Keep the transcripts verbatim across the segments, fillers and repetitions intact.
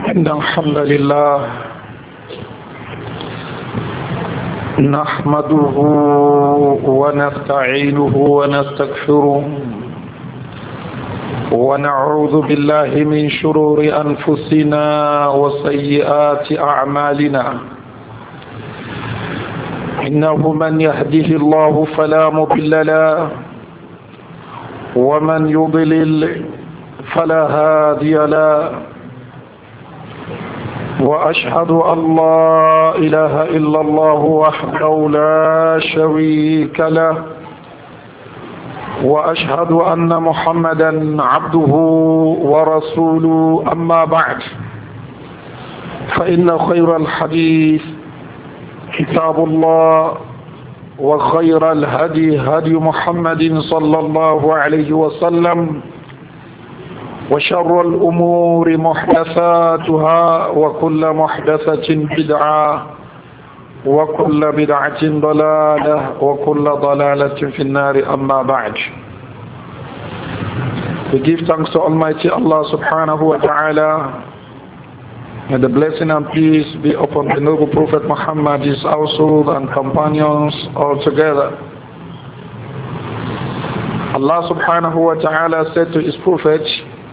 إن الحمد لله نحمده ونستعينه ونستغفره ونعوذ بالله من شرور أنفسنا وسيئات أعمالنا إنه من يهده الله فلا مضل له ومن يضلل فلا هادي له وأشهد أن لا إله إلا الله وحده لا شريك له وأشهد أن محمدا عبده ورسوله أما بعد فإن خير الحديث كتاب الله وخير الهدي هدي محمد صلى الله عليه وسلم وشر الأمور محدثاتها وكل محدثة بدعة وكل بدعة ضلالة وكل ضلالة في النار أما بعد. We give thanks to Almighty Allah subhanahu wa ta'ala. May the blessing and peace be upon the noble Prophet Muhammad, his household and companions all together. Allah subhanahu wa ta'ala said to his Prophet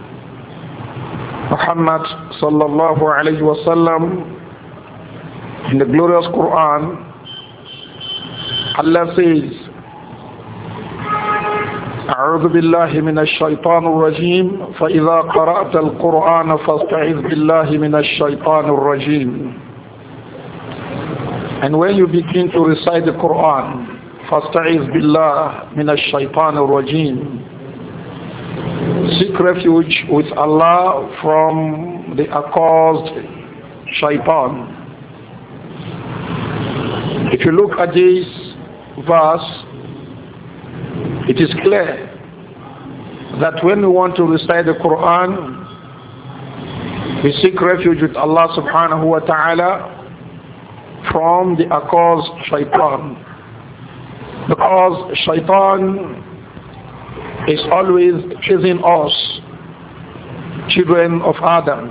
Muhammad sallallahu alayhi wa sallam in the glorious Quran, Allah says, أعوذ بالله من الشيطان الرجيم فإذا قرأت القرآن فاستعذ بالله من الشيطان الرجيم. And when you begin to recite the Quran, فاستعذ بالله من الشيطان الرجيم. Seek refuge with Allah from the accursed shaitan. If you look at this verse, it is clear that when we want to recite the Quran, we seek refuge with Allah subhanahu wa ta'ala from the accursed shaitan. Because shaitan is always chasing us, children of Adam.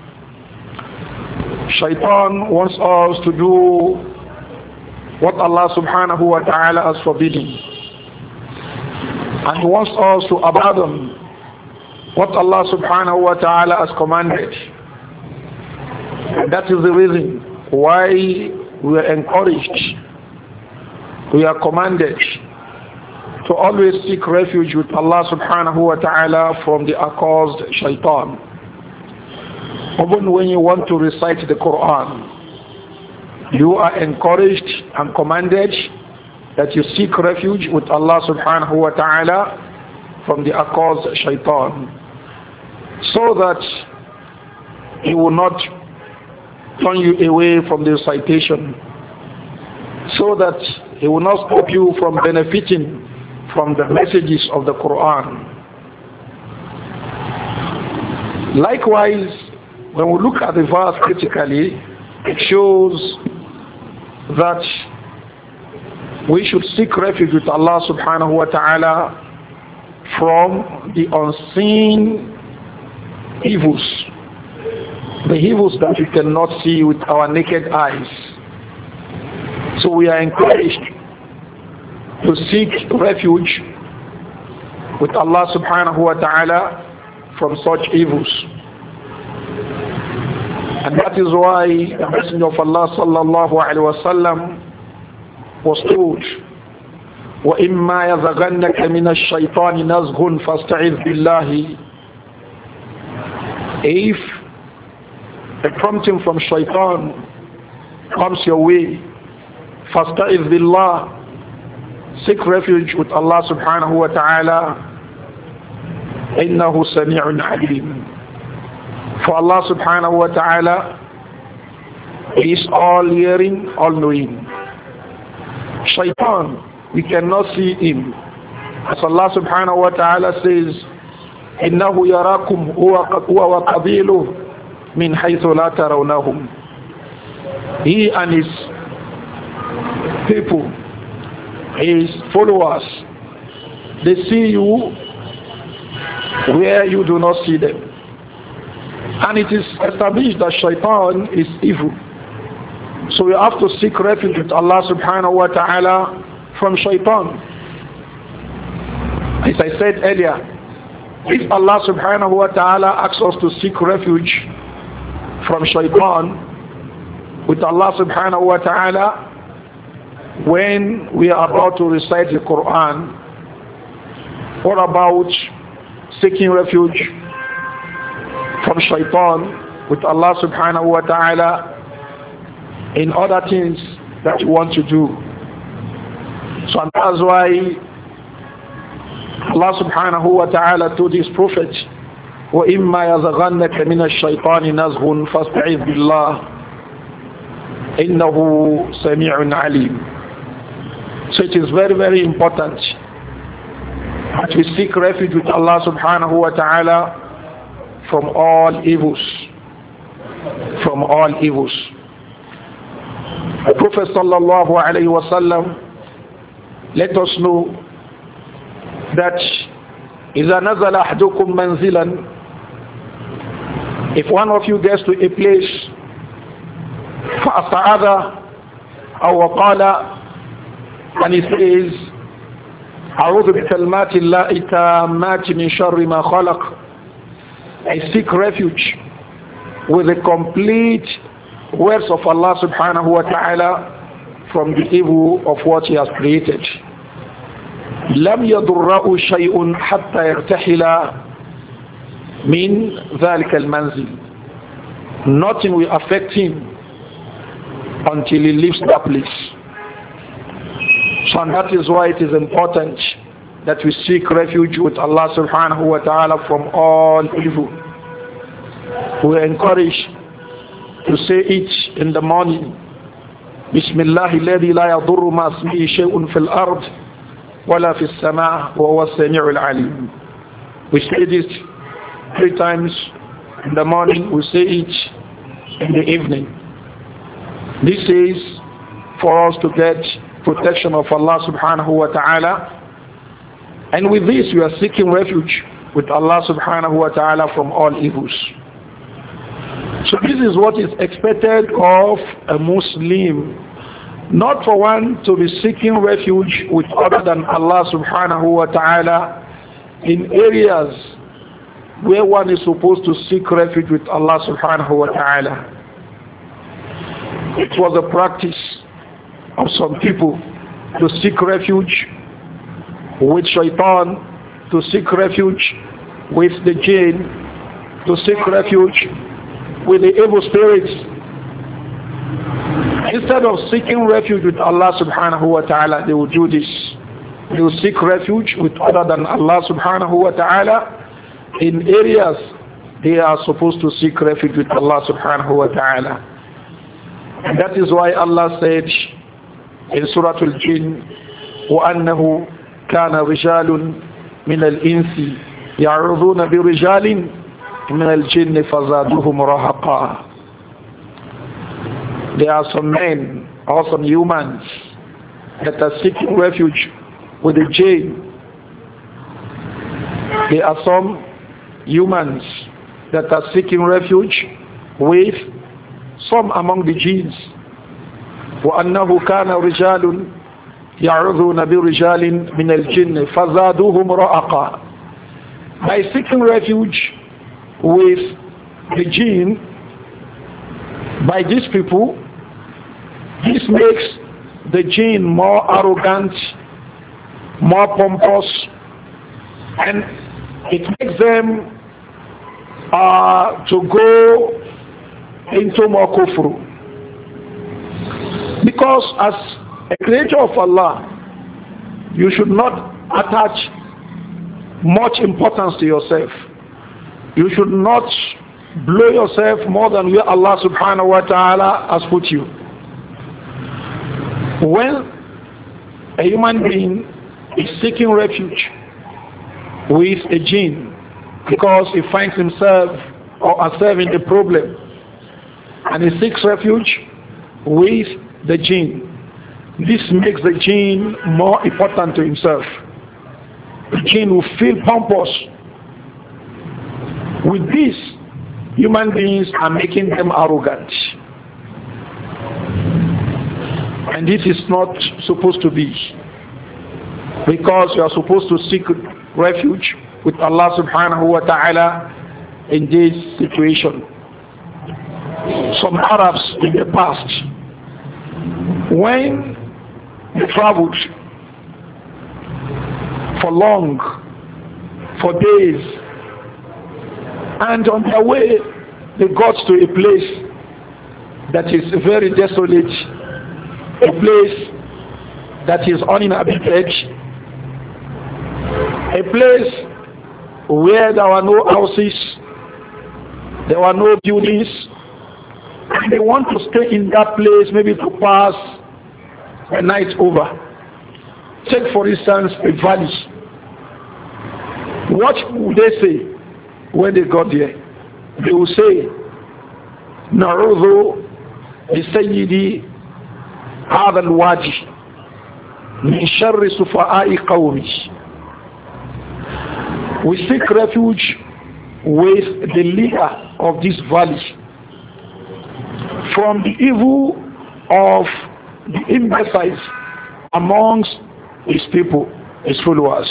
Shaitan wants us to do what Allah subhanahu wa ta'ala has forbidden, and he wants us to abandon what Allah subhanahu wa ta'ala has commanded. And that is the reason why we are encouraged, we are commanded to always seek refuge with Allah subhanahu wa ta'ala from the accursed shaitan. Even when you want to recite the Quran, you are encouraged and commanded that you seek refuge with Allah subhanahu wa ta'ala from the accursed shaitan, so that he will not turn you away from the recitation, so that he will not stop you from benefiting from the messages of the Quran. Likewise, when we look at the verse critically, it shows that we should seek refuge with Allah subhanahu wa ta'ala from the unseen evils, the evils that we cannot see with our naked eyes. So we are encouraged to seek refuge with Allah subhanahu wa ta'ala from such evils. And that is why the Messenger of Allah sallallahu alayhi wa sallam was told, وَإِمَّا يَزَغَنَّكَ مِنَ الشَّيْطَانِ نَزْغٌ فَاسْتَعِذْ بِاللَّهِ. If a prompting from shaitan comes your way, فَاسْتَعِذْ بِاللَّهِ, seek refuge with Allah subhanahu wa ta'ala. إِنَّهُ سَمِيعٌ عَلِيمٌ. For Allah subhanahu wa ta'ala is all hearing, all knowing. Shaitan, we cannot see him. As Allah subhanahu wa ta'ala says, إِنَّهُ يَرَاكُمْ هُوَ وَقَبِيلُهُ مِنْ حَيْثُ لَا تَرَوْنَهُمْ. He and his people, his followers, they see you where you do not see them. And it is established that shaitan is evil. So we have to seek refuge with Allah subhanahu wa ta'ala from shaitan. As I said earlier, if Allah subhanahu wa ta'ala asks us to seek refuge from shaitan with Allah subhanahu wa ta'ala when we are about to recite the Quran, what about seeking refuge from shaitan with Allah subhanahu wa ta'ala in other things that you want to do? So that's why Allah subhanahu wa ta'ala told his prophet, وَإِمَّا يَزَغَنَّكَ مِنَ الشَّيْطَانِ نَزْغٌ فَاسْتَعِذْ بِاللَّهِ إِنَّهُ سَمِيعٌ عَلِيمٌ. So it is very, very important that we seek refuge with Allah subhanahu wa ta'ala from all evils. From all evils. The Prophet sallallahu alayhi wa sallam let us know that إِذَا نَزَلَ أَحْدُكُمْ مَنْزِلًا, if one of you gets to a place فَأَصْعَدَ أَوْ وَقَالَ, and he says أَعُوذُ بِكَلْمَاتِ اللَّهِ التَّامَّاتِ مِنْ شَرِّ مَا خَلَقَ, I seek refuge with the complete words of Allah subhanahu wa ta'ala from the evil of what He has created. لم يضره شيء حتى يرتحل من ذلك المنزل. Nothing will affect him until he leaves that place. So and that is why it is important that we seek refuge with Allah subhanahu wa ta'ala from all evil. We are encouraged to say it in the morning. بسم الله الذي لا يضر مع اسمه شيء في الأرض ولا في السماء وهو السميع العليم. We say this three times in the morning, we say it in the evening. This is for us to get protection of Allah subhanahu wa ta'ala, and with this we are seeking refuge with Allah subhanahu wa ta'ala from all evils. So this is what is expected of a Muslim, not for one to be seeking refuge with other than Allah subhanahu wa ta'ala in areas where one is supposed to seek refuge with Allah subhanahu wa ta'ala. It was a practice of some people to seek refuge with shaitan, to seek refuge with the jinn, to seek refuge with the evil spirits. Instead of seeking refuge with Allah subhanahu wa ta'ala, they will do this. They will seek refuge with other than Allah subhanahu wa ta'ala in areas they are supposed to seek refuge with Allah subhanahu wa ta'ala. And that is why Allah said in Surah Al-Jinn, وَأَنَّهُ كَانَ رِجَالٌ مِنَ الْإِنسِ يَعُوذُونَ بِرِجَالٍ مِنَ الْجِنِّ فَزَادُوهُمْ رَهَقًا. There are some men or some humans that are seeking refuge with the jinn. There are some humans that are seeking refuge with some among the jinns. وَأَنَّهُ كَانَ رِجَالٌ يَعُوذُونَ بِرِجَالٍ مِنَ الْجِنِّ فَزَادُوهُمْ رَهَقًا. By seeking refuge with the jinn, by these people, this makes the jinn more arrogant, more pompous, and it makes them uh, to go into more kufr. Because as a creature of Allah, you should not attach much importance to yourself. You should not blow yourself more than where Allah subhanahu wa ta'ala has put you. When a human being is seeking refuge with a jinn because he finds himself or herself in a problem, and he seeks refuge with the jinn, this makes the jinn more important to himself. The jinn will feel pompous. With this, human beings are making them arrogant. And this is not supposed to be, because you are supposed to seek refuge with Allah subhanahu wa ta'ala in this situation. Some Arabs in the past, when they traveled for long, for days, and on their way they got to a place that is very desolate, a place that is uninhabited, a place where there were no houses, there were no buildings, and they want to stay in that place maybe to pass a night over. Take for instance a valley. What would they say when they got there? They will say, Na'udhu bisayyidi hadha al-wadi min sharri sufaha'i qawmi. We seek refuge with the leader of this valley from the evil of the imbeciles amongst his people, his followers.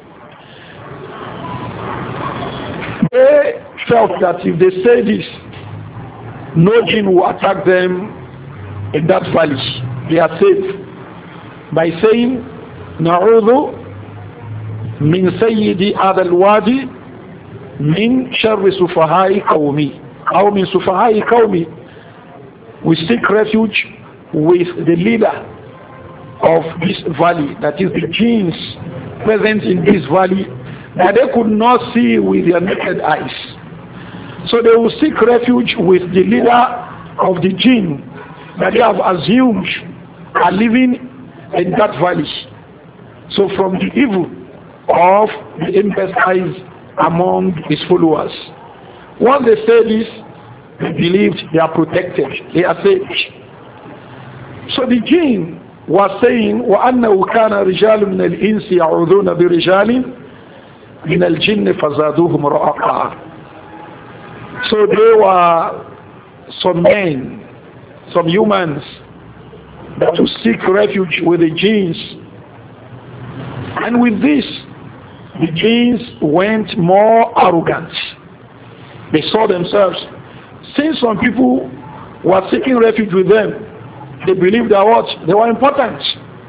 They felt that if they say this, no jinn will attack them in that valley. They are safe by saying, Na'udhu min sayyidi hadha al-wadi min sharri sufaha'i qawmi. Aw min sufaha'i qawmi. We seek refuge with the leader of this valley, that is the jinns present in this valley, that they could not see with their naked eyes. So they will seek refuge with the leader of the jinn that they have assumed are living in that valley. So from the evil of the imbeciles among his followers. Once they say this, they believed they are protected, they are safe. So the jinn was saying, وَأَنَّهُ كَانَ رِجَالٌ مِنَ الْإِنسِ يَعُوذُونَ بِرِجَالٍ مِنَ الْجِنِّ فَزَادُوهُمْ رَهَقًا. So there were some men, some humans, that to seek refuge with the jinns. And with this, the jinns went more arrogant. They saw themselves. Since some people were seeking refuge with them, they believed that what? They were important.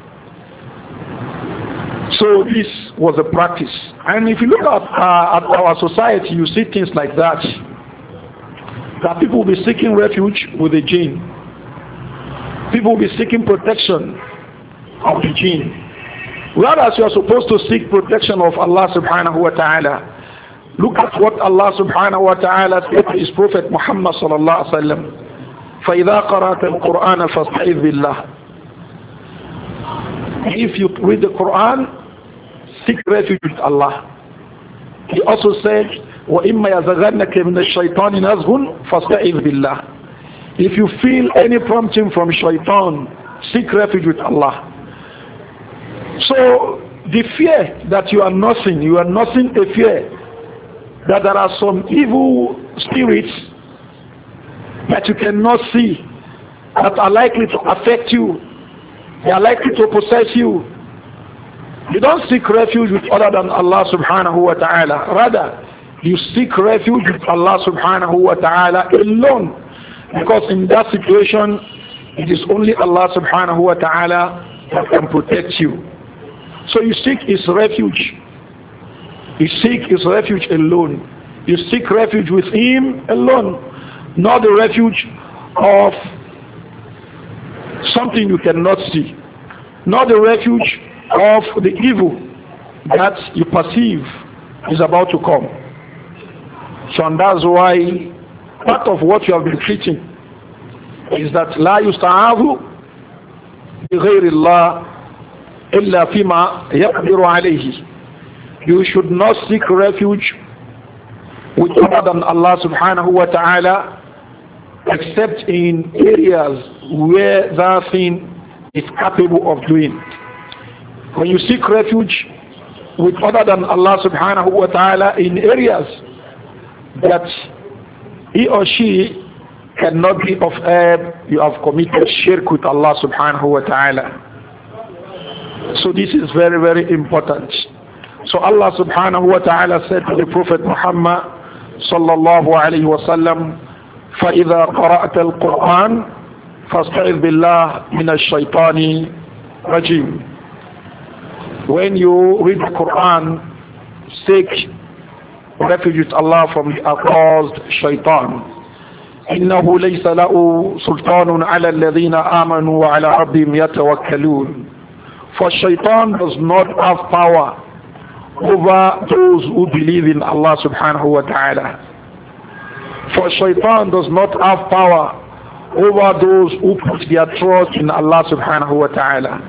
So this was a practice. And if you look at, uh, at our society, you see things like that. That people will be seeking refuge with the jinn. People will be seeking protection of the jinn. Whereas you are supposed to seek protection of Allah subhanahu wa ta'ala. Look at what Allah subhanahu wa ta'ala said to his Prophet Muhammad sallallahu alaihi wasallam. فَإِذَا قَرَأْتَ الْقُرْآنَ فَاسْتَعِذْ بِاللَّهِ. If you read the Quran, seek refuge with Allah. He also said, وَإِمَّا يَزَغَنَّكَ مِنَ الشَّيْطَانِ نَزْغٌ فَاسْتَعِذْ بِاللَّهِ. If you feel any prompting from shaitan, seek refuge with Allah. So the fear that you are nothing, you are nothing a fear, that there are some evil spirits that you cannot see, that are likely to affect you, they are likely to possess you. You don't seek refuge with other than Allah subhanahu wa ta'ala. Rather, you seek refuge with Allah subhanahu wa ta'ala alone. Because in that situation, it is only Allah subhanahu wa ta'ala that can protect you. So you seek his refuge. You seek his refuge alone. You seek refuge with him alone. Not the refuge of something you cannot see. Not the refuge of the evil that you perceive is about to come. So and that's why part of what you have been preaching is that لا يستعاذ بغير الله إلا فيما يقدر عليه. You should not seek refuge with other than Allah subhanahu wa ta'ala except in areas where that thing is capable of doing. When you seek refuge with other than Allah subhanahu wa ta'ala in areas that he or she cannot be of help, you have committed shirk with Allah subhanahu wa ta'ala. So this is very, very important. So Allah subhanahu wa ta'ala said to the Prophet Muhammad sallallahu alayhi wa sallam, فَإِذَا قَرَأْتَ الْقُرْآنِ فَاسْتَعِذْ بِاللَّهِ مِنَ الشَّيْطَانِ رَجِيمٍ. When you read the Quran, seek refuge with Allah from the accursed shaitan. إِنَّهُ لَيْسَ لَهُ سُلْطَانٌ عَلَى الَّذِينَ آمَنُوا وَعَلَى رَبِّهِمْ يَتَوَكَّلُونَ. For shaitan does not have power over those who believe in Allah subhanahu wa ta'ala. For shaitan does not have power over those who put their trust in Allah subhanahu wa ta'ala.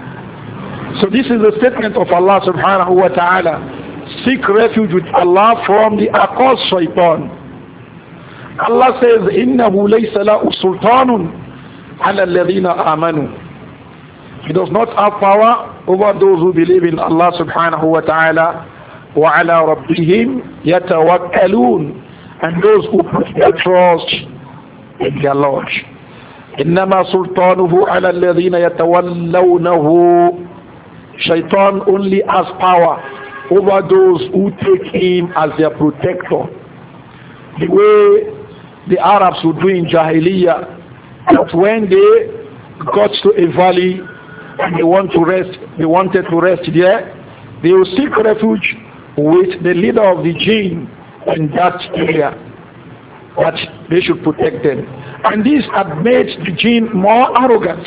So this is the statement of Allah subhanahu wa ta'ala. Seek refuge with Allah from the accursed shaitan. Allah says, إِنَّهُ لَيْسَ لَهُ سُلْطَانٌ عَلَى الَّذِينَ آمَنُوا. He does not have power over those who believe in Allah subhanahu wa ta'ala. وَعَلَى رَبِّهِمْ يَتَوَكَّلُونَ. And those who put their trust in their Lord. إِنَّمَا سُلْطَانُهُ عَلَى الَّذِينَ يَتَوَلَّوْنَهُ. Shaitan only has power over those who take him as their protector. The way the Arabs would do in Jahiliyyah, that when they got to a valley and they want to rest, they wanted to rest there, they will seek refuge with the leader of the jinn in that area, that they should protect them. And this had made the jinn more arrogant.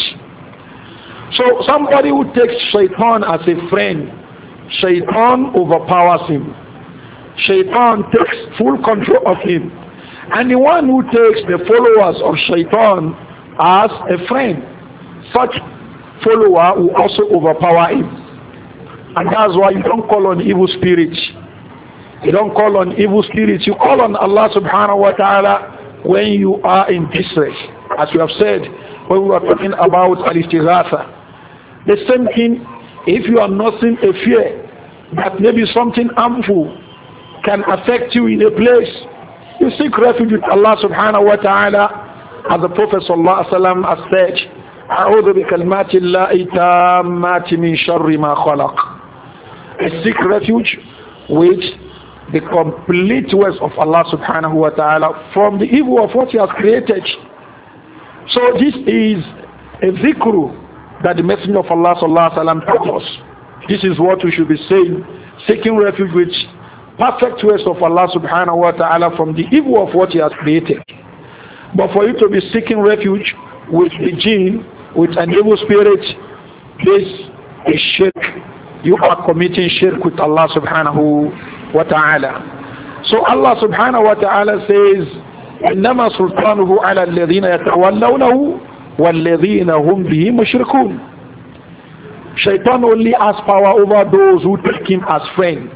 So somebody who takes shaitan as a friend, shaitan overpowers him. Shaitan takes full control of him. And the one who takes the followers of shaitan as a friend, such follower will also overpower him. And that's why you don't call on evil spirits. You don't call on evil spirits. You call on Allah subhanahu wa ta'ala when you are in distress. As we have said when we were talking about al-istighatha. The same thing, if you are nursing a fear that maybe something harmful can affect you in a place, you seek refuge with Allah subhanahu wa ta'ala, as the Prophet sallallahu alaihi wasallam has said, أعوذ بكلمات الله التامات من شر ما خلق. I seek refuge with the complete words of Allah subhanahu wa ta'ala from the evil of what He has created. So this is a dhikru that the Messenger of Allah sallallahu alaihi wasallam taught us. This is what we should be saying, seeking refuge with perfect words of Allah subhanahu wa ta'ala from the evil of what He has created. But for you to be seeking refuge with the jinn, with an evil spirit, this is shirk. You are committing shirk with Allah subhanahu wa ta'ala. So Allah subhanahu wa ta'ala says, إِنَّمَا سُلْطَانُهُ عَلَى الَّذِينَ يَتَوَلَّوْنَهُ وَالَّذِينَ هُمْ بِهِ مُشْرِكُونَ. Shaitan only has power over those who take him as friend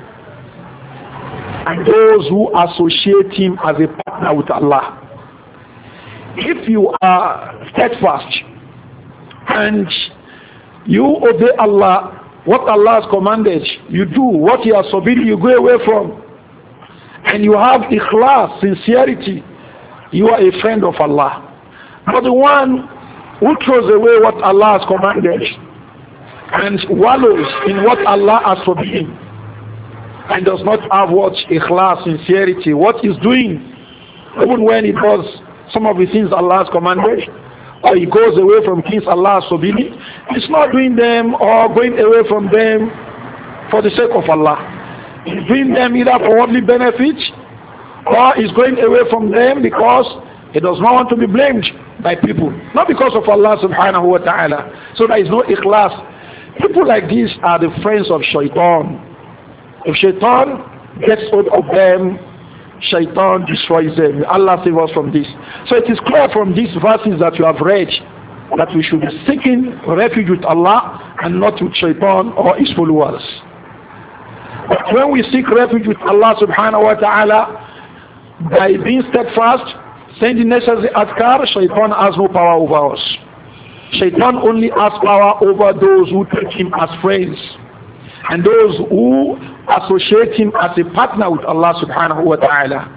and those who associate him as a partner with Allah. If you are steadfast and you obey Allah, what Allah has commanded, you do. What He has forbidden, you go away from. And you have ikhlas, sincerity, you are a friend of Allah. But the one who throws away what Allah has commanded and wallows in what Allah has forbidden and does not have what ikhlas, sincerity, what he's doing, even when he does some of the things Allah has commanded, or he goes away from things Allah has forbidden, he's not doing them or going away from them for the sake of Allah. He's doing them either for worldly benefit, or he's going away from them because he does not want to be blamed by people, not because of Allah subhanahu wa ta'ala. So there is no ikhlas. People like this are the friends of shaitan. If shaitan gets hold of them, shaitan destroys them. Allah save us from this. So it is clear from these verses that you have read that we should be seeking refuge with Allah and not with shaitan or his followers. But when we seek refuge with Allah subhanahu wa ta'ala by being steadfast, saying the necessary adhkar, shaitan has no power over us. Shaitan only has power over those who take him as friends and those who associate him as a partner with Allah subhanahu wa ta'ala.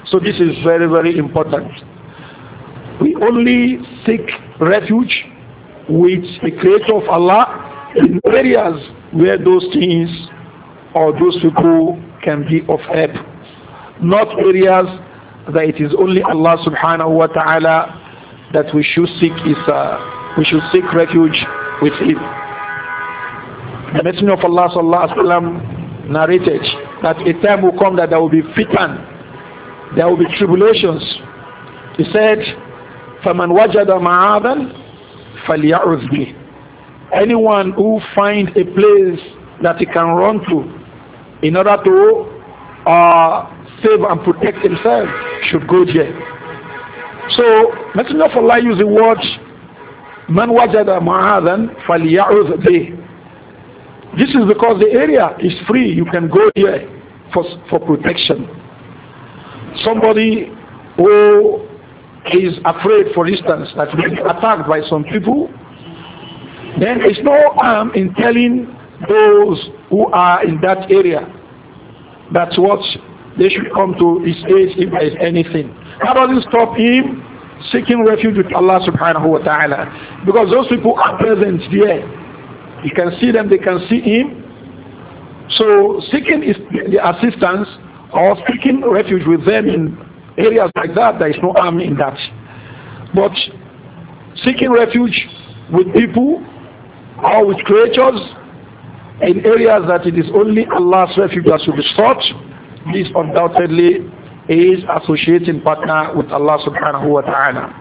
So this is very, very important. We only seek refuge with the Creator of Allah in areas where those things or those people can be of help. Not areas that it is only Allah subhanahu wa ta'ala that we should seek is uh, we should seek refuge with Him. The Messenger of Allah sallallahu alaihi wasallam narrated that a time will come that there will be fitan, there will be tribulations. He said, فَمَنْ وَجَدَ مَعَاذًا فَلْيَعُذْ بِهِ. Anyone who find a place that he can run to in order to uh, save and protect himself should go there. So, Messenger of Allah used the word Man wajada ma'adan falya'udh bih. This is because the area is free. You can go there for, for protection. Somebody who is afraid, for instance, that he will be attacked by some people, then there is no harm in telling those who are in that area that's what they should come to his aid if there is anything. That doesn't stop him seeking refuge with Allah subhanahu wa ta'ala, because those people are present there. You can see them, they can see him. So seeking is the assistance or seeking refuge with them in areas like that, there is no harm in that. But seeking refuge with people or with creatures in areas that it is only Allah's refuge that should be sought, this undoubtedly is associating partner with Allah subhanahu wa ta'ala.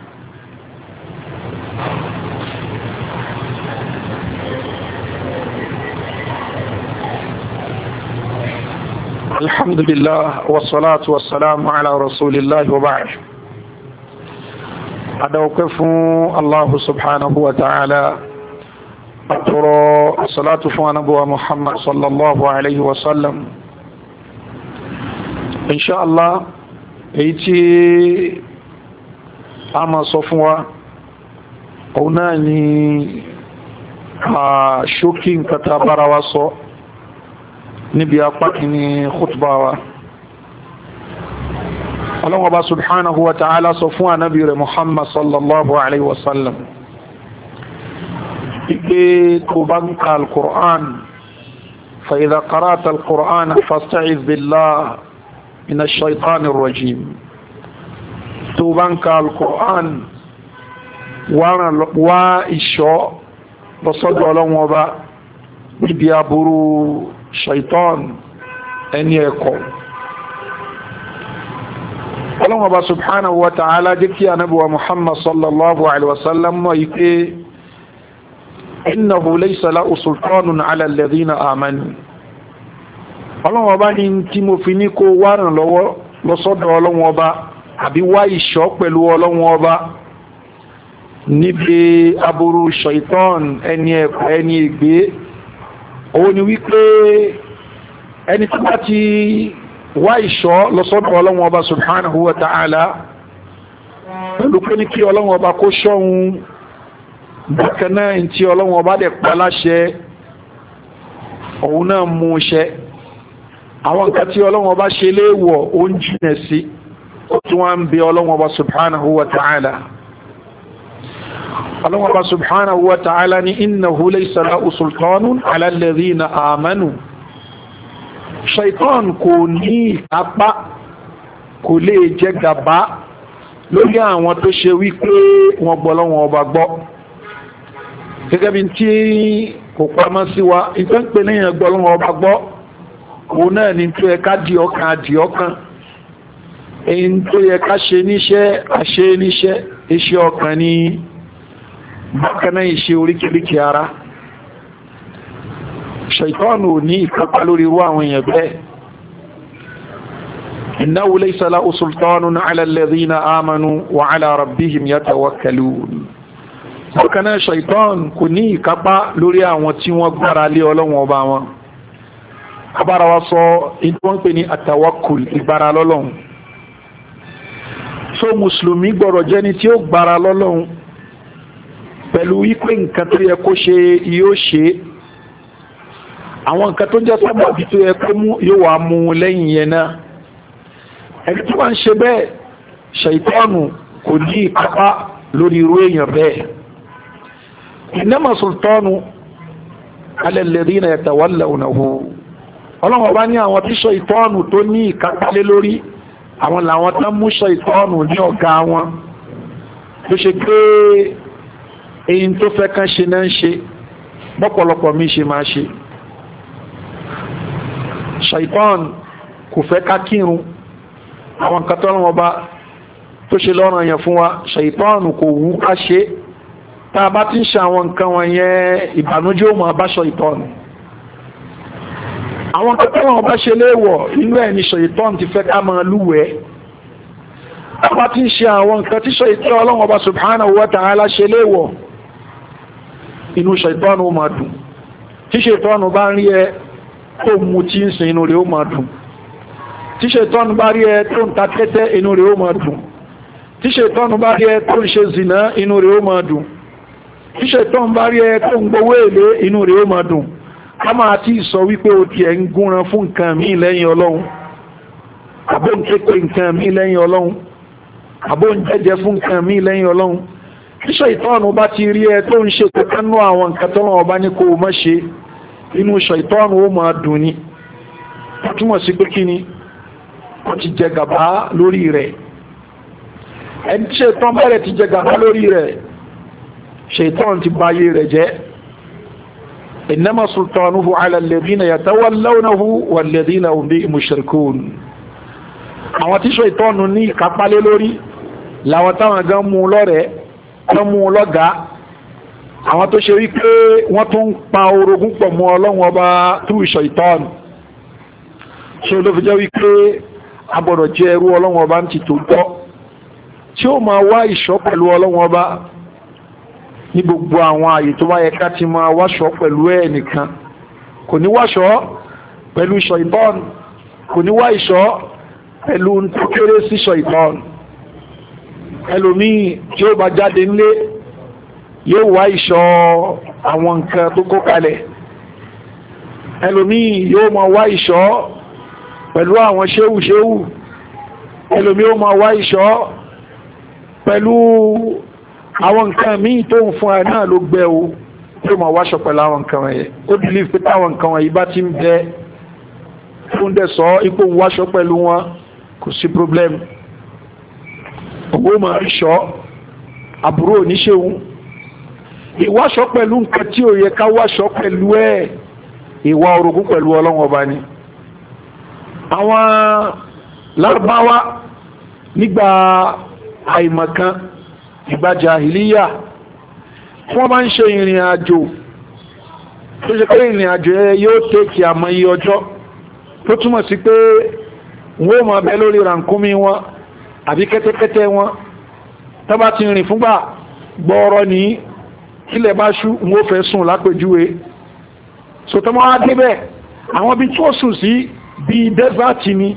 Alhamdulillah wa salatu wa salamu ala rasulillah wa ba'd. Adawkafu Allah subhanahu wa ta'ala. Aturo salatu fa nabuwa Muhammad sallallahu alayhi wa sallam. Inshallah, èyí tí a máa sọ fún wa òun náà ni a ṣókí nǹkan tá bára wa sọ níbi apá kìíní khutbah wa. Ọlọ́hun Ọba subhanahu wa ta'ala sọ fún ànábì rẹ̀ Muhammad sallallahu alayhi wa sallam ìgbé tó bá ń ka al-Qur'an fa idha qara'ta al-Qur'an fasta'iz billah من الشيطان الرجيم. توبانك القرآن وإشاء بصد علم وبا بيابرو شيطان أن يقوم. علم وبا سبحانه وتعالى ذكي نبوة محمد صلى الله عليه وسلم ويقول إنه ليس له سلطان على الذين آمنوا. Ọlọ́run ọba ní tí mo fi ní kó wá ràn lọ́wọ́ lọ́sọ́dọ̀ Ọlọ́run ọba àbí wá ìṣọ́ pẹ̀lú Ọlọ́run ọba níbi aburú ṣaitan ẹni ẹ̀kọ́ ẹni ègbé. Òun ni wípé ẹni tí bá ti wá ìṣọ́ lọ́sọ́dọ̀ Ọlọ́run ọba subhanahu wa ta'ala pẹ̀lú pé ní kí Ọlọ́run ọba kó ṣọ́hun bákan náà tí Ọlọ́run ọba dẹ̀ pa láṣẹ òun náà mú ṣẹ. Àwọn nǹkan tí Ọlọ́run Ọba ṣe léèwọ̀ ó ń jìnà sí tí wọ́n ń bẹ Ọlọ́run Ọba subhanahu wa ta'ala. Ọlọ́run Ọba subhanahu wa ta'ala ní innahu laysa lahu sultanun ala alladhina amanu. Shaitan kò ní ìkápá, kò lè jẹ gàbá lórí àwọn tó ṣe wípé wọ́n gbọ́ Ọlọ́run Ọba gbọ́. Gẹ́gẹ́ bí tí kò pamọ́ sí wa, ìtàn pé lẹ́yìn gbọ́ Ọlọ́run Ọba gbọ́ òun náà ni tó yẹ ká di ọkàn àdì ọkàn, èyí tó yẹ ká ṣe níṣẹ́ àṣẹ níṣẹ́, iṣẹ́ ọkàn ní bákan náà iṣẹ́ oríkèríkè ara. Ṣaitọ́nù ò ní ìkápá lórí irú àwọn èèyàn bẹ́ẹ̀. innahu laysa lahu sultanun ala alladhina amanu wa ala rabbihim yatawakkalun. Bákan náà ṣaitọ́nù kò ní ìkápá lórí àwọn tí wọ́n gbára lé Ọlọ́run ọba wọn. Abára wa sọ ìdíwọ́n pè ní àtàwákùl ìgbára lọ́lọ́run. So mùsùlùmí gbọ́dọ̀ jẹ́ni tí ó gbára lọ́lọ́run pẹ̀lú wípé nǹkan tó yẹ kó ṣe yóò ṣe, àwọn nǹkan tó jẹ́ sábàbí tó yẹ kó mú yóò wá mú lẹ́yìn yẹn náà. ẹni tó bá ń ṣe bẹ́ẹ̀ ṣàìtánù kò ní ìkápá lórí irú èèyàn bẹ́ẹ̀. innama sultanu ala alladhina yatawallawnahu ọlọ́wọ́ bá ní àwọn tí ṣàìtánù tó ní ìkápá lé lórí àwọn làwọn tán mú ṣàìtánù ní ọ̀gá wọn tó ṣe pé èyí tó fẹ́ kán ṣe náà ń ṣe bọ́pọ̀lọpọ̀ mi ṣe máa ṣe. ṣàìtánù kò fẹ́ ká kírun àwọn nǹkan tọ́lọ́wọ́ bá tó ṣe lọ́rọ̀ yẹn fún wa ṣàìtánù kò wù ká ṣe tá a bá ti ń ṣe àwọn nǹkan wọ̀nyẹn ìbànújẹ́ ó máa bá ṣàìtánù. àwọn nǹkan tọ́lọ́wọ́ bá ṣe léèwọ̀ inú ẹ̀ ni ṣàìtánù ti fẹ́ ká máa lúwẹ̀ẹ́. tá a bá ti ń ṣe àwọn nǹkan tí ṣàìtánù Ọlọ́hun Ọba subhanahu wa ta'ala ṣe léèwọ̀ inú ṣàìtánù ó máa dùn. tí ṣàìtánù bá ń rí ẹ tó mú tí ń sin inú rẹ̀ ó máa dùn. tí ṣètọ́nù bá rí ẹ tó ń ta tẹ́tẹ́ inú rẹ̀ ó máa dùn. tí ṣètọ́nù bá rí ẹ tó ń ṣe zìnà inú rẹ̀ ó máa dùn. tí ṣètọ́nù bá rí ẹ tó ń gbowó èlé inú rẹ̀ ó máa dùn. ká máa tí sọ wípé o tiẹ̀ ń gúnran fún nǹkan míì lẹ́yìn Ọlọ́run àbó ń képe nǹkan míì lẹ́yìn Ọlọ́run àbó ń jẹ́jẹ́ fún nǹkan míì lẹ́yìn Ọlọ́run. tí ṣètọ́nù bá ti rí ẹ tó ń ṣe kankanú àwọn nǹkan tó lọ́wọ́ bá ní kó o má ṣe inú ṣètọ́nù ó máa dùn ni. ó túmọ̀ sí pé kí ni ó ti jẹ gàbá lórí rẹ̀. ẹni tí ṣètọ́n bẹ̀rẹ̀ ti jẹ gàbá lórí rẹ̀ ṣètọ́n ti báyé rẹ̀ jẹ́. innama sultanuhu ala alladhina yatawallawnahu walladhina hum bihi mushrikun. àwọn tí ṣètọ́n ní ìkápálé lórí làwọn táwọn gan mú lọ́rẹ̀ẹ́ tó mú lọ́gá àwọn tó ṣe wípé wọ́n tún ń pa orogún pọ̀ mọ́ Ọlọ́run Ọba through ṣètọ́n. ṣe ló fi jẹ́ wípé agbọ́dọ̀ jẹ́ ẹrú Ọlọ́run Ọba ń ti tó tọ́ tí ó máa wá ìṣọ́ pẹ̀lú Ọlọ́run Ọba ní gbogbo àwọn àyè tó bá yẹ ká ti máa wáṣọ́ pẹ̀lú ẹ̀ nìkan. kò ní wáṣọ́ pẹ̀lú ṣàìtán, kò ní wá ìṣọ́ pẹ̀lú tó kéré sí ṣàìtán. ẹlòmíì tí ó bá jáde nílé yóò wá ìṣọ́ àwọn nǹkan tó kó kalẹ̀. ẹlòmíì yóò máa wá ìṣọ́ pẹ̀lú àwọn ṣéwù ṣéwù. ẹlòmí ó máa wá ìṣọ́ pẹ̀lú àwọn nǹkan míì tó ń fún ẹ náà ló gbẹ́ o tó máa wáṣọ pẹ̀lú àwọn nǹkan wọ̀nyẹ. ó dìlí pé táwọn nǹkan wọ̀nyí bá ti ń bẹ fún dẹ̀ sọ ipò ń wáṣọ pẹ̀lú wọn kò sí problem. owó máa ń ṣọ́ àbúrò oníṣẹ́wù. ìwáṣọ pẹ̀lú nǹkan tí ò yẹ ká wáṣọ pẹ̀lú ẹ̀ ìwà orogún pẹ̀lú Ọlọ́run Ọba ni. àwọn Lárúbáwá nígbà àìmọ̀kan ìgbà jàhílíyà wọ́n máa ń ṣe ìrìn àjò tó ṣe pé ìrìn àjò ẹ yóò tèkì àmọ́ iye ọjọ́ tó túmọ̀ sí pé wọ́n máa bẹ lórí rànkúnmí wọn àbí kẹ́tẹ́kẹ́tẹ́ wọn tó bá ti rìn fúngbà gbọ́ọ̀rọ̀ ní kílẹ̀ bá ṣú wọ́n fẹ́ sùn lápèjúwe. sọtọ́ máa débẹ̀ àwọn bí tó sùn sí bí dẹ́sàtì ni.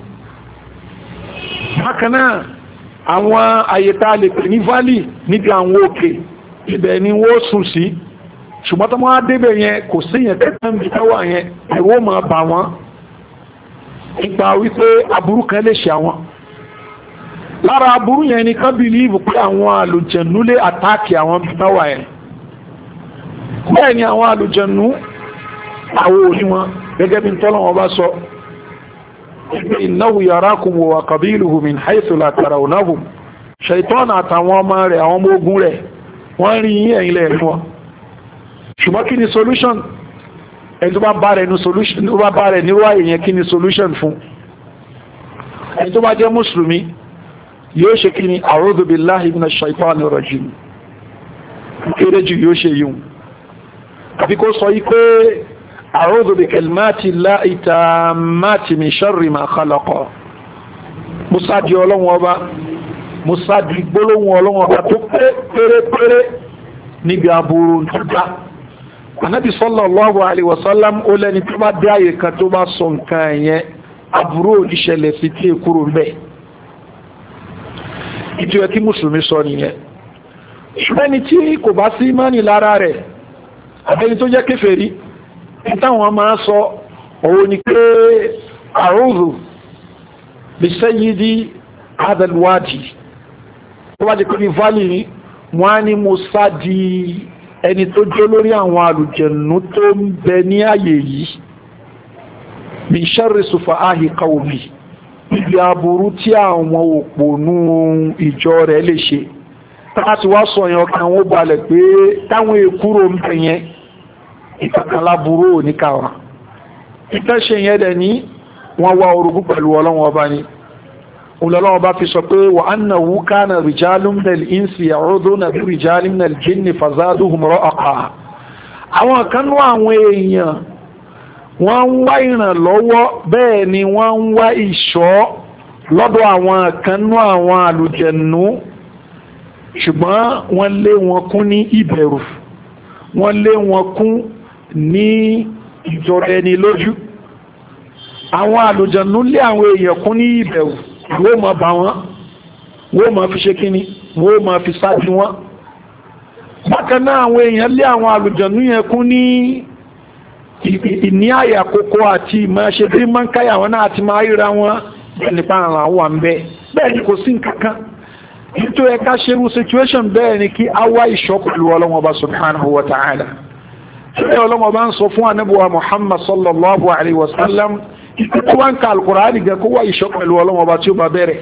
bákan náà àwọn àyètà lè pè ní valley níbi àwọn òkè ibẹ̀ ni wọ́n sùn sí. ṣùgbọ́n tó máa débẹ̀ yẹn kò sí yẹn tẹ́tẹ́ ń bí káwà yẹn ẹ̀rọ máa bà wọ́n nípa wípé aburú kan lè ṣe àwọn. lára aburú yẹn ni ká bìlíìfù pé àwọn àlùjẹ̀nú lè àtáàkì àwọn bí káwà yẹn. bẹ́ẹ̀ ni àwọn àlùjẹ̀nú àwọn òní wọn gẹ́gẹ́ bí tọ́lọ́wọ́ bá sọ innahu yarakum wa qabiluhu min haythu la tarawnahum. ṣaitan àtàwọn ọmọ rẹ̀ àwọn ọmọ ogun rẹ̀ wọ́n rí yín ẹ̀yin lẹ́ẹ̀rí wọn. ṣùgbọ́n kí ni solution? ẹni tó bá bá rẹ̀ ní solution tó bá bá rẹ̀ níwá èèyàn kí ni solution fún? ẹni tó bá jẹ́ mùsùlùmí yóò ṣe kí ni a'udhu billahi minash shaitanir rajim kéré jù yóò ṣe yíò. àbí kó sọ yí pé a'udhu bi kalimati llahi tammati min sharri ma khalaqa. musa di ọlọ́wọ́n ọba musa di gbólóhùn ọlọ́wọ́n ọba tó pérépéré níbi aburú tó dá. Ànábì sallallahu alaihi wasallam ó lẹ́ni tó bá dé àyè kan tó bá sọ nǹkan yẹn aburú ìṣẹ̀lẹ̀ sí tí èkúrò bẹ́ẹ̀. ìtura kí mùsùlùmí sọ nìyẹn. ṣùgbọ́n ẹni tí kò bá sí mọ́nì lára rẹ̀ àbẹ́ni tó jẹ́ kèfèrí táwọn máa sọ òun ni pé a'udhu bí sayyidi hadha alwadi tó bá jẹ́ pé ní valley ni wọ́n á ní mo sá di ẹni tó jẹ́ lórí àwọn àlùjànnú tó ń bẹ ní ààyè yìí min sharri sufaahi qawmi ibi aburú tí àwọn òpònú ìjọ rẹ̀ lè ṣe láti wá sọ yẹn ọkàn wọn balẹ̀ pé táwọn èkúrò ń bẹ yẹn ìkàkàláburú oníkàwà ìtẹ́ṣe yẹn dẹ̀ ní wọ́n wá orogún pẹ̀lú ọlọ́wọ́ ọba ni olọ́lọ́wọ́ bá fi sọ pé wa annahu kana rijalun minal insi ya'uduna bi rijalin minal jinni fazaduhum raqa àwọn kan nú àwọn èèyàn wọ́n ń wá ìrànlọ́wọ́ bẹ́ẹ̀ ni wọ́n ń wá ìṣọ́ lọ́dọ̀ àwọn kan nú àwọn àlùjànnú ṣùgbọ́n wọ́n lé wọn kún ní ìbẹ̀rù wọ́n lé wọn kún ní ìjọra ẹni lójú àwọn àlùjànnú lé àwọn èèyàn kún ní ìbẹ̀rù wọ́n máa bá wọn wọ́n máa fi ṣe kíní wọ́n máa fi sáájú wọn bákan náà àwọn èèyàn lé àwọn àlùjànnú yẹn kún ní ìní àyà kókó àti ìmọ̀ ṣe bí máa ń káyà wọn náà àti máa ríra wọn nípa àwọn wà ń bẹ bẹ́ẹ̀ ni kò sí nǹkankan nítorí ẹ̀ka ṣerú situation bẹ́ẹ̀ ni kí a wá ìṣọ́ pẹ̀lú Ọlọ́hun Ọba subhanahu wa ta'ala ṣe Ọlọ́hun Ọba ń sọ fún anábùwà Muhammad sallallahu alaihi wasallam kó wá ń ka al-Qur'ani gẹ kó wá ìṣọ́ pẹ̀lú Ọlọ́hun Ọba tí ó bá bẹ̀rẹ̀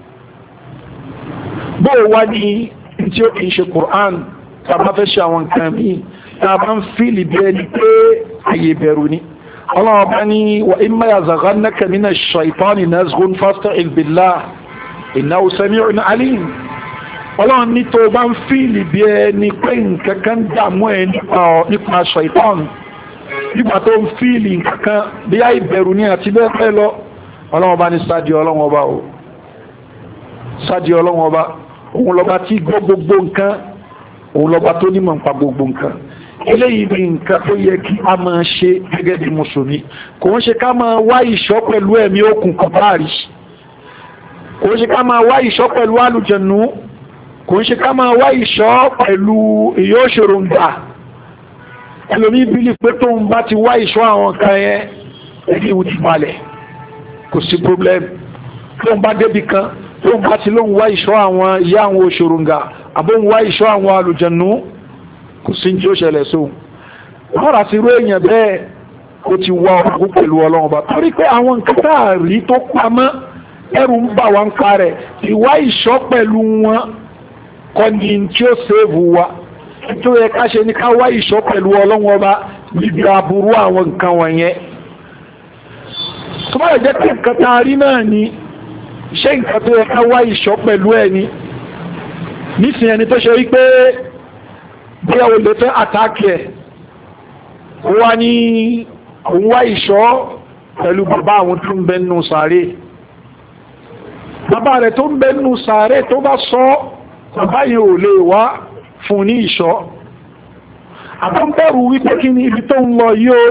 bó wá ní tí ó kìí ṣe Qur'an tàbá fẹ́ ṣe àwọn nǹkan míì tàbá ń fílì bí ẹni pé ayé bẹ̀rù ni Ọlọ́hun Ọba ní wa imma yazaghannaka minash shaitani nazghun fasta'idh billah innahu sami'un alim Ọlọ́run ní tó bá ń fíìlì bí ẹni pé nǹkankan dàmú ẹ nípa ṣaitan nígbà tó ń fíìlì nǹkankan bí á ìbẹ̀rù ní àti bẹ́ẹ̀ pẹ́ lọ Ọlọ́run Ọba ní sáàdì Ọlọ́run Ọba o sáàdì Ọlọ́run Ọba òun lọ́ba tí gbọ́ gbogbo nǹkan òun lọ́ba tó nímọ̀ nípa gbogbo nǹkan eléyìí ni nǹkan tó yẹ kí a máa ṣe gẹ́gẹ́ bí mùsùlùmí kò ń ṣe ká máa wá ìṣọ́ pẹ̀lú ẹ̀mí òkùnkùn báàrí kò ń ṣe ká máa wá ìṣọ́ pẹ̀lú àlùjànnú kò ń ṣe ká máa wá ìṣọ́ pẹ̀lú ìyóṣòròǹgbà ẹlòmí bílí pé tó ń bá ti wá ìṣọ́ àwọn kan yẹn ẹni ìwò ti balẹ̀ kò sí problem tó ń bá débi kan tó ń bá ti ló ń wá ìṣọ́ àwọn ìyá àwọn òṣòròǹgbà àbó ń wá ìṣọ́ àwọn àlùjànnú kò sí tí ó ṣẹlẹ̀ sóhun wọ́n rà sí irú èèyàn bẹ́ẹ̀ ó ti wá ọkùn pẹ̀lú Ọlọ́run Ọba torí pé àwọn nǹkan táàrí tó pamọ́ ẹrù ń bà wá ń pa rẹ̀ ìwá ìṣọ́ pẹ̀lú wọn kọ́ni tí ó sèvù wa tó yẹ ká ṣe ní ká wá ìṣọ́ pẹ̀lú Ọlọ́run Ọba níbi aburú àwọn nǹkan wọ̀nyẹn tó bá jẹ́ pé nǹkan táàrí náà ni ṣé nǹkan tó yẹ ká wá ìṣọ́ pẹ̀lú ẹ̀ ni nísìn ẹni tó ṣe wípé bí ẹ ò lè fẹ́ àtàkì ẹ̀ wá ní òun wá ìṣọ́ pẹ̀lú bàbá àwọn tó ń bẹ nínú sàárè bàbá rẹ̀ tó ń bẹ nínú sàárè tó bá sọ bàbá yìí ò lè wá fún ní ìṣọ́ àbúrú wípé kí ní ibi tó ń lọ yóò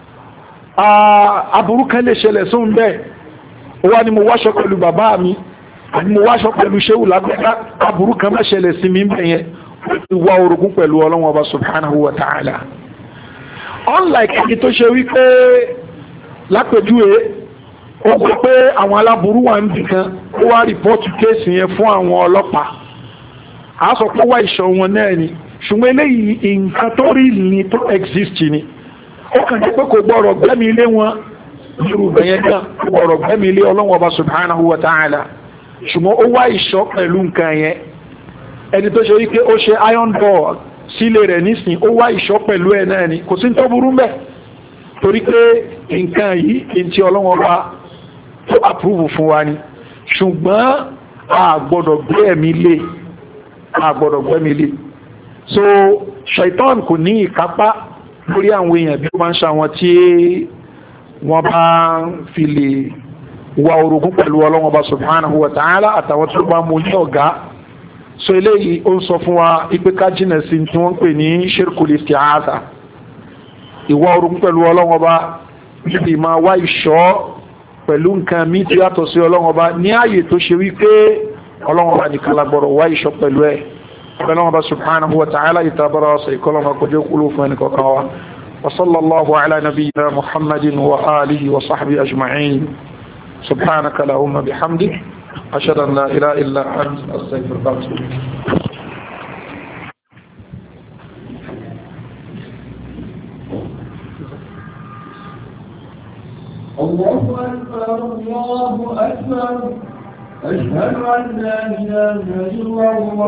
aburú kan lè ṣẹlẹ̀ sóun bẹ́ẹ̀ ó wá ní mo wáṣọ pẹ̀lú bàbá mi àti mo wáṣọ pẹ̀lú ṣéwù lágbẹ́ká aburú kan má ṣẹlẹ̀ sí mi bẹ̀yẹn wá orogún pẹ̀lú Ọlọ́run Ọba subhanahu wa ta'ala unlike ẹni tó ṣe wípé lápẹjúwe ó gbé pé àwọn aláburú wà ń bì kan ó wá rìpọ́tù kéèsì yẹn fún àwọn ọlọ́pàá a sọ pé wá ìṣọ́ wọn náà ni ṣùgbọ́n eléyìí nǹkan tó rí ní tó exist ni ó kàn jẹ́ pé kò gbọ́rọ̀ gbẹ́mi ilé wọn yorùbá yẹn náà kò gbọ́rọ̀ gbẹ́mi ilé Ọlọ́run Ọba subhanahu wa ta'ala ṣùgbọ́n ó wá ìṣọ́ pẹ̀lú nǹkan yẹn ẹni tó ṣe wípé ó ṣe iron door sílé rẹ̀ nísìn ó wá ìṣọ́ pẹ̀lú ẹ̀ náà ni kò sí tó burú mẹ́ torí pé nǹkan yìí kí n tí Ọlọ́run Ọba tó approve fún wa ni ṣùgbọ́n a gbọ́dọ̀ gbé ẹ̀mí lé a gbọ́dọ̀ gbé ẹ̀mí lé so shaitan kò ní ìkápá lórí àwọn èèyàn bí ó máa ń ṣàwọn tí wọ́n bá fi lè wá orogún pẹ̀lú Ọlọ́run Ọba subhanahu wa ta'ala àtàwọn tó bá mú ní ọ̀gá so eléyìí ó ń sọ fún wa ipé ká jìnà sí tí wọ́n pè ní shirkul isti'aza ìwá orogún pẹ̀lú Ọlọ́run Ọba níbi máa wá ìṣọ́ pẹ̀lú nǹkan mí tí yàtọ̀ sí Ọlọ́run Ọba ní ààyè tó ṣe wípé Ọlọ́run Ọba nìkan la gbọ́dọ̀ wá ìṣọ́ pẹ̀lú ẹ̀ Ọlọ́run Ọba subhanahu wa ta'ala ìtàbára ọ̀sẹ̀ ìkọlọ́mà kò jẹ́ kúlò fún ẹnì kọ̀ọ̀kan wa wa sallallahu ala nabiyyina Muhammadin wa alihi wa sahbihi ajma'in سبحانك اللهم بحمدك أشهد أن لا إله إلا أنت أستغفرك وأتوب إليك. الله أكبر الله أكبر أشهد أن لا إله إلا الله